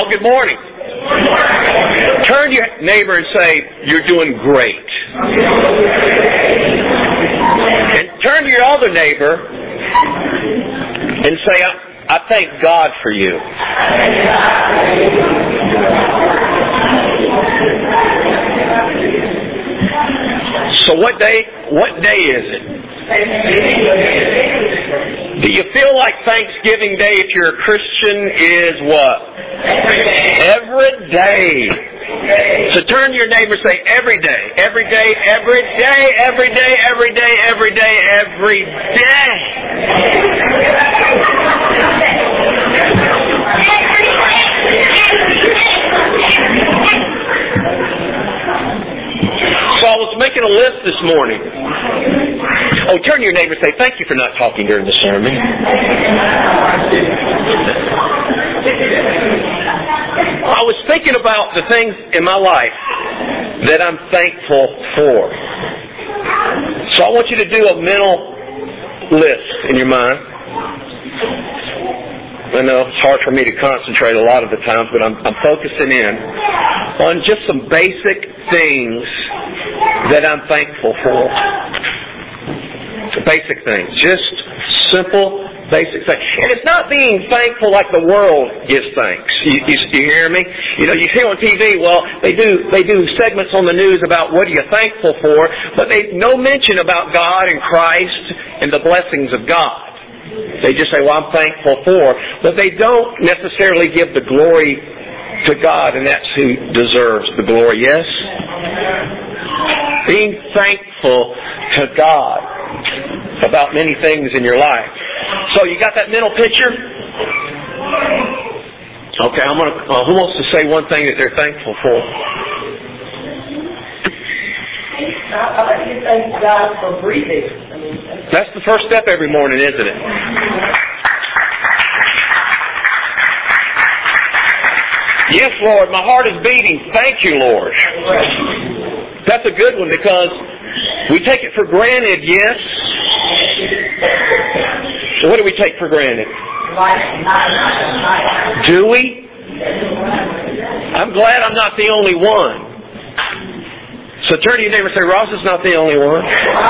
Oh, good morning. Turn to your neighbor and say, you're doing great. And turn to your other neighbor and say, I thank God for you. So what day is it? Do you feel like Thanksgiving Day, if you're a Christian, is what? Every day. So turn to your neighbor and say, every day, every day, every day, every day, every day, every day, every day. So I was making a list this morning. Oh, turn to your neighbor and say, thank you for not talking during the sermon. I was thinking about the things in my life that I'm thankful for. So I want you to do a mental list in your mind. I know it's hard for me to concentrate a lot of the times, but I'm focusing in on just some basic things that I'm thankful for. Basic things. Just simple, basic things. And it's not being thankful like the world gives thanks. You hear me? You know, you hear on TV, well, they do segments on the news about what are you thankful for, but no mention about God and Christ and the blessings of God. They just say, well, I'm thankful for. But they don't necessarily give the glory to God, and that's who deserves the glory, yes? Being thankful to God about many things in your life. So you got that mental picture? Okay, who wants to say one thing that they're thankful for? I'd like to thank God for breathing. That's the first step every morning, isn't it? Yes, Lord, my heart is beating. Thank you, Lord. That's a good one because we take it for granted, yes? So what do we take for granted? Do we? I'm glad I'm not the only one. So turn to your neighbor and say, Ross is not the only one.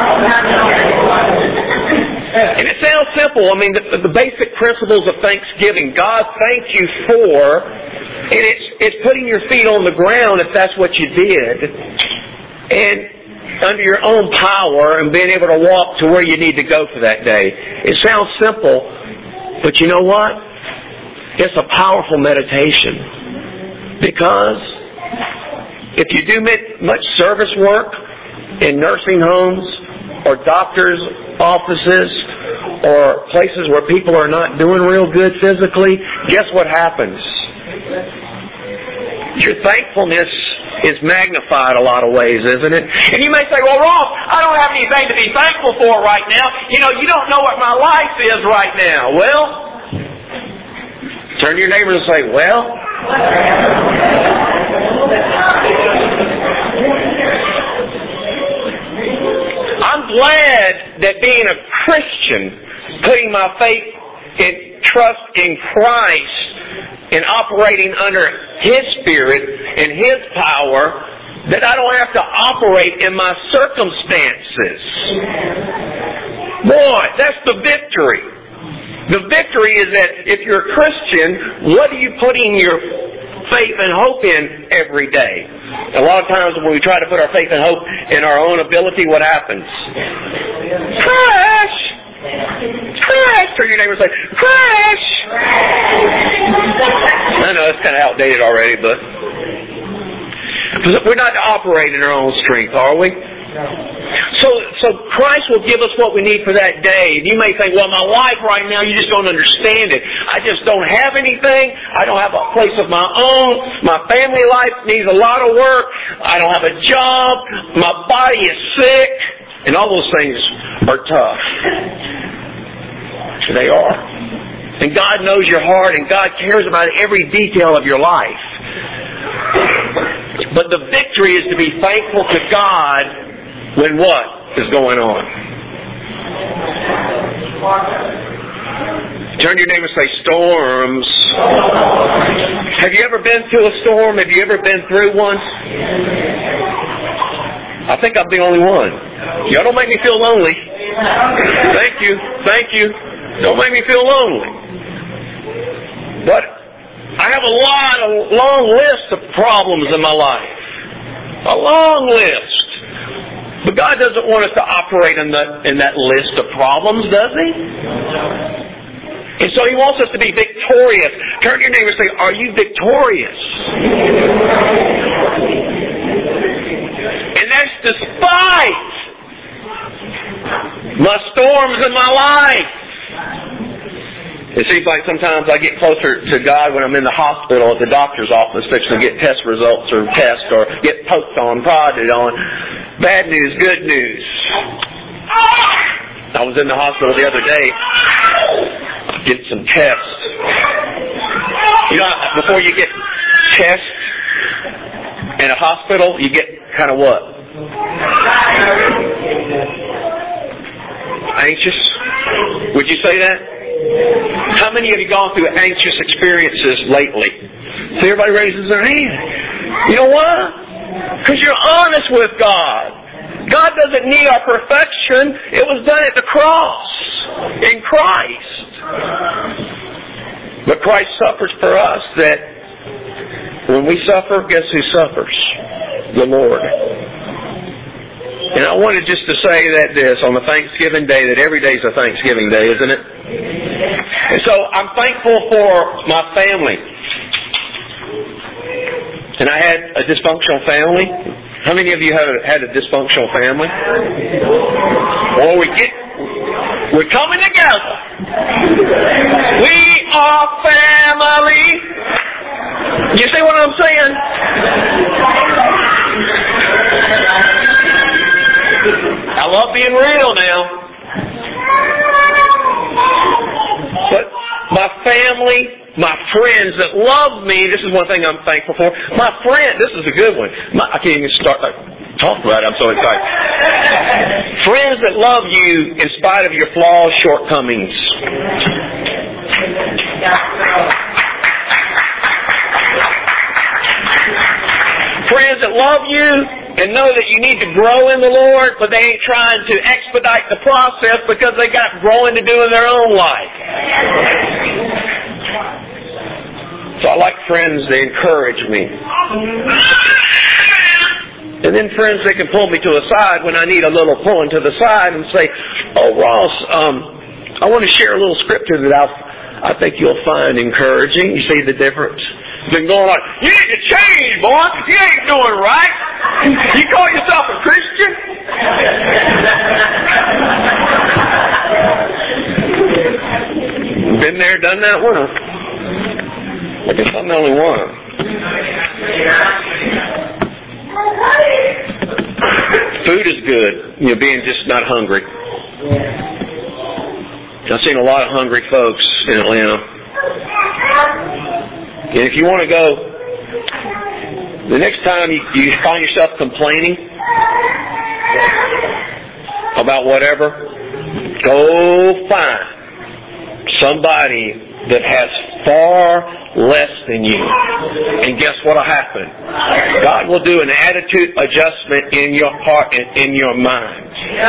And it sounds simple. I mean, the basic principles of Thanksgiving. God, thank you for, and it's putting your feet on the ground if that's what you did, and under your own power and being able to walk to where you need to go for that day. It sounds simple, but you know what? It's a powerful meditation. Because if you do much service work in nursing homes or doctors' offices or places where people are not doing real good physically, guess what happens? Your thankfulness is magnified a lot of ways, isn't it? And you may say, well, Ross, I don't have anything to be thankful for right now. You know, you don't know what my life is right now. Well, turn to your neighbor and say, well, I'm glad that being a Christian, putting my faith and trust in Christ and operating under His Spirit and His power, that I don't have to operate in my circumstances. Boy, that's the victory. The victory is that if you're a Christian, what are you putting your faith and hope in every day? A lot of times when we try to put our faith and hope in our own ability, what happens? Crash! Crash! Turn your neighbor and say, crash! I know it's kind of outdated already, but we're not to operate in our own strength, are we? So Christ will give us what we need for that day. And you may think, well, my life right now, you just don't understand it. I just don't have anything. I don't have a place of my own. My family life needs a lot of work. I don't have a job. My body is sick. And all those things are tough. They are. And God knows your heart, and God cares about every detail of your life. But the victory is to be thankful to God when what is going on? Turn to your neighbor and say, storms. Have you ever been through a storm? Have you ever been through one? I think I'm the only one. Y'all don't make me feel lonely. Thank you. Thank you. Don't make me feel lonely. But I have a long list of problems in my life. A long list. But God doesn't want us to operate in that list of problems, does He? And so He wants us to be victorious. Turn to your neighbor and say, are you victorious? And that's despite my storms in my life. It seems like sometimes I get closer to God when I'm in the hospital at the doctor's office fixing to get test results or tests or get poked on, prodded on. Bad news, good news. I was in the hospital the other day getting some tests. You know, before you get tests in a hospital, you get kind of what? Anxious? Would you say that? How many of you gone through anxious experiences lately? So everybody raises their hand. You know why? Because you're honest with God. God doesn't need our perfection. It was done at the cross. In Christ. But Christ suffers for us that when we suffer, guess who suffers? The Lord. And I wanted just to say that on the Thanksgiving Day, that every day is a Thanksgiving Day, isn't it? And so I'm thankful for my family. And I had a dysfunctional family. How many of you have had a dysfunctional family? Well, we're coming together. We are family. You see what I'm saying? I love being real now. But my family, my friends that love me, this is one thing I'm thankful for. My friend, this is a good one. I can't even start talking about it. I'm so excited. Friends that love you in spite of your flaws, shortcomings. Friends that love you and know that you need to grow in the Lord, but they ain't trying to expedite the process because they got growing to do in their own life. So I like friends that encourage me. And then friends that can pull me to the side when I need a little pulling to the side and say, oh, Ross, I want to share a little scripture that I think you'll find encouraging. You see the difference? Been going on, you need to change, boy. You ain't doing right. You call yourself a Christian? Been there, done that one? I guess I'm the only one. Food is good, being just not hungry. I've seen a lot of hungry folks in Atlanta. And if you want to go, the next time you find yourself complaining about whatever, go find somebody that has far less than you. And guess what will happen? God will do an attitude adjustment in your heart and in your mind.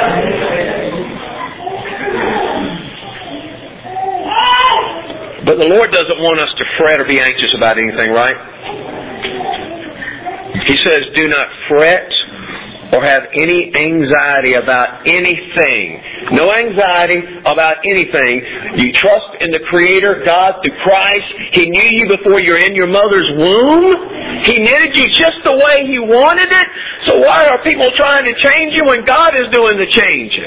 But the Lord doesn't want us to fret or be anxious about anything, right? He says, do not fret or have any anxiety about anything. No anxiety about anything. You trust in the Creator, God, through Christ. He knew you before you're in your mother's womb. He knitted you just the way He wanted it. So why are people trying to change you when God is doing the changing?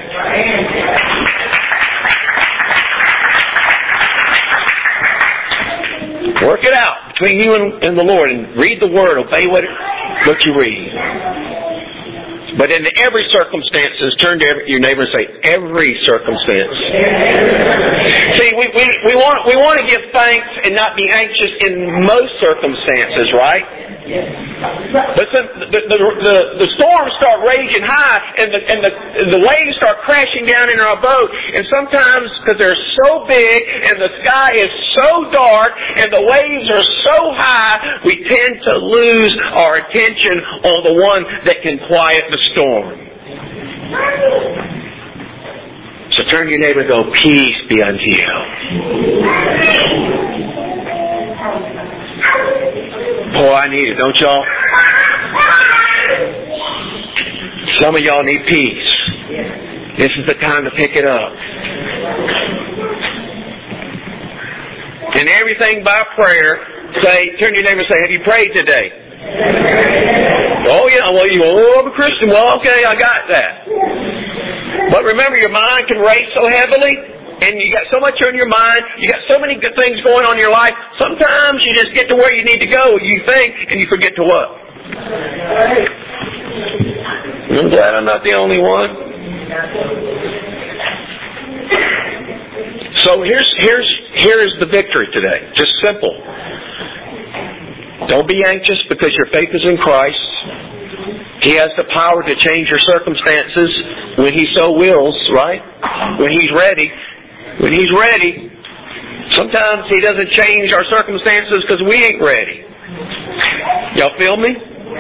Work it out between you and the Lord and read the Word. Obey what you read. But in every circumstances, turn to your neighbor and say, every circumstance. See, we want to give thanks and not be anxious in most circumstances, right? Listen, the storms start raging high, and the waves start crashing down in our boat. And sometimes, because they're so big, and the sky is so dark, and the waves are so high, we tend to lose our attention on the one that can quiet the storm. So turn to your neighbor and go, peace be unto you. Boy, I need it, don't y'all? Some of y'all need peace. This is the time to pick it up. And everything by prayer, turn to your neighbor and say, have you prayed today? Oh yeah, well, I'm a Christian. Well, okay, I got that. But remember, your mind can race so heavily, and you got so much on your mind, you got so many good things going on in your life, sometimes you just get to where you need to go, you think, and you forget to what? I'm glad I'm not the only one. So here's the victory today. Just simple. Don't be anxious because your faith is in Christ. He has the power to change your circumstances when He so wills, right? When He's ready. When He's ready. Sometimes He doesn't change our circumstances because we ain't ready. Y'all feel me?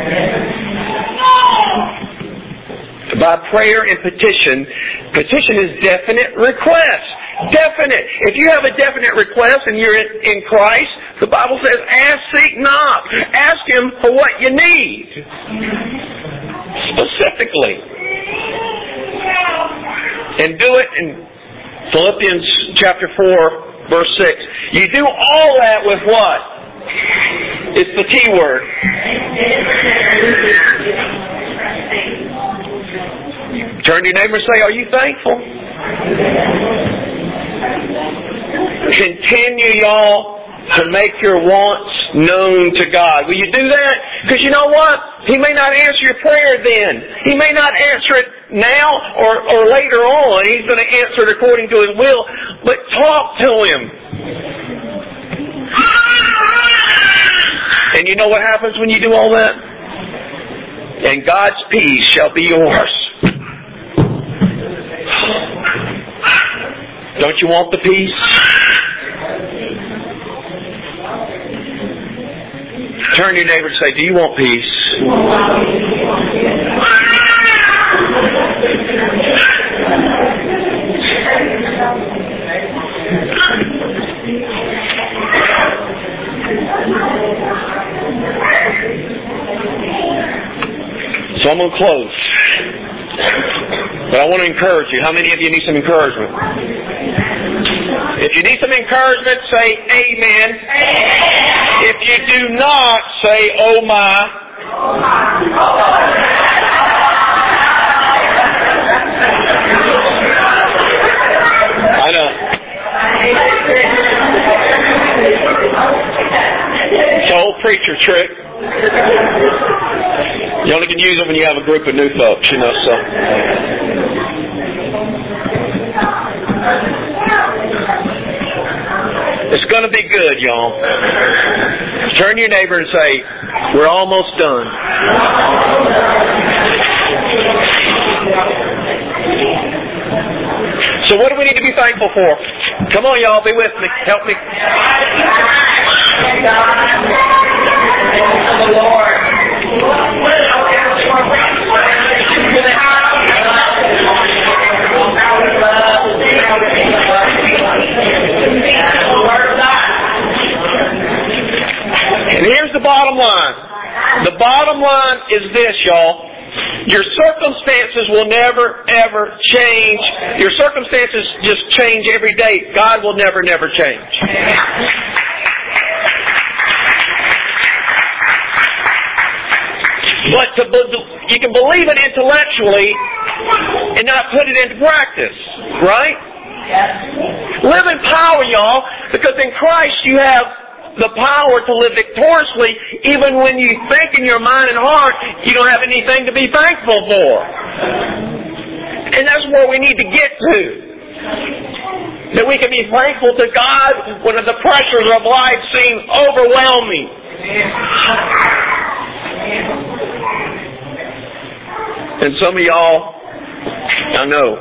By prayer and petition. Petition is definite request. Definite. If you have a definite request and you're in Christ, the Bible says, ask, seek, knock. Ask Him for what you need. Specifically. And do it in Philippians chapter 4, verse 6. You do all that with what? It's the T word. Turn to your neighbor and say, are you thankful? Continue, y'all, to make your wants known to God. Will you do that? Because you know what? He may not answer your prayer then. He may not answer it now or later on. He's going to answer it according to His will. But talk to Him. And you know what happens when you do all that? And God's peace shall be yours. Don't you want the peace? Turn to your neighbor and say, do you want peace? So I'm going to close. But I want to encourage you. How many of you need some encouragement? If you need some encouragement, say amen. If you do not, say oh my. I know. It's an old preacher trick. You only can use them when you have a group of new folks, you know, so. It's going to be good, y'all. Turn to your neighbor and say, we're almost done. So what do we need to be thankful for? Come on, y'all, be with me. Help me. The Lord. And here's the bottom line. The bottom line is this, y'all. Your circumstances will never, ever change. Your circumstances just change every day. God will never, never change. But you can believe it intellectually and not put it into practice. Right? Live in power, y'all, because in Christ you have the power to live victoriously even when you think in your mind and heart you don't have anything to be thankful for. And that's where we need to get to. That we can be thankful to God when the pressures of life seem overwhelming. And some of y'all, I know,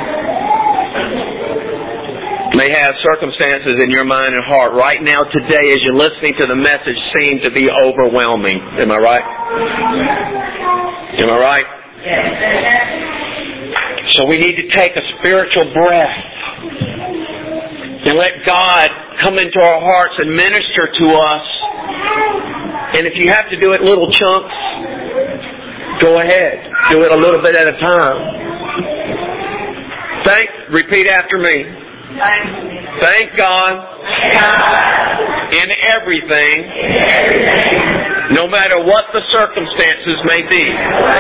may have circumstances in your mind and heart right now today as you're listening to the message seem to be overwhelming. Am I right? Am I right? So we need to take a spiritual breath and let God come into our hearts and minister to us. And if you have to do it in little chunks, go ahead. Do it a little bit at a time. Repeat after me. Thank God in everything, no matter what the circumstances may be.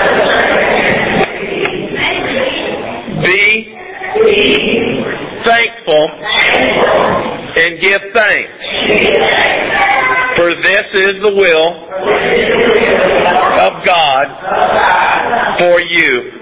Be thankful and give thanks. For this is the will of God for you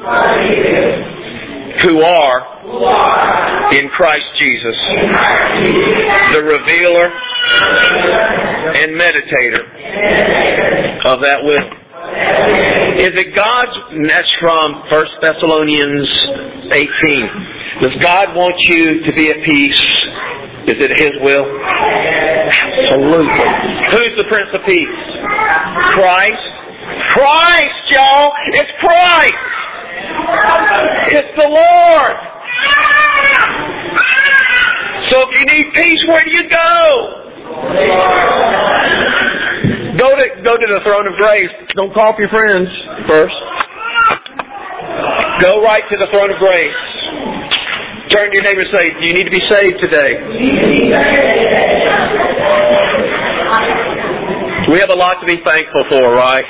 who are in Christ Jesus, the revealer and meditator of that will. Is it God's, and that's from 1 Thessalonians 18. Does God want you to be at peace? Is it His will? Absolutely. Who's the Prince of Peace? Christ. Christ, y'all! It's Christ! It's the Lord! So if you need peace, where do you go? Go to the throne of grace. Don't call up your friends first. Go right to the throne of grace. Turn to your neighbor and say, do you need to be saved today? We have a lot to be thankful for, right?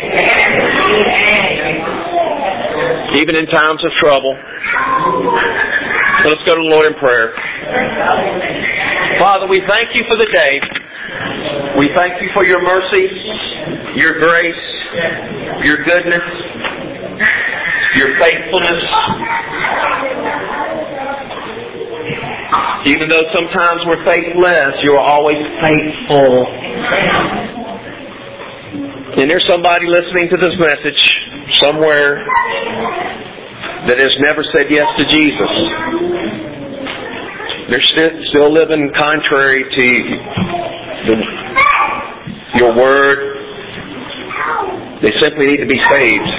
Even in times of trouble. So let's go to the Lord in prayer. Father, we thank you for the day. We thank you for your mercy, your grace, your goodness, your faithfulness. Even though sometimes we're faithless, you are always faithful. And there's somebody listening to this message somewhere that has never said yes to Jesus. They're still living contrary to your word. They simply need to be saved.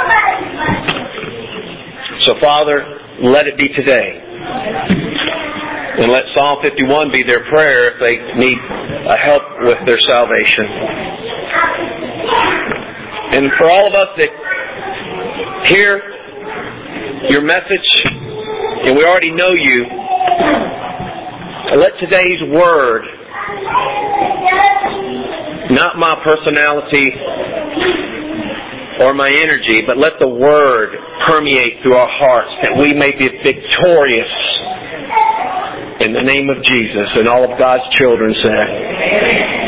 So, Father, let it be today. And let Psalm 51 be their prayer if they need a help with their salvation. And for all of us that hear your message, and we already know you, let today's word, not my personality or my energy, but let the word permeate through our hearts that we may be victorious in the name of Jesus. And all of God's children say,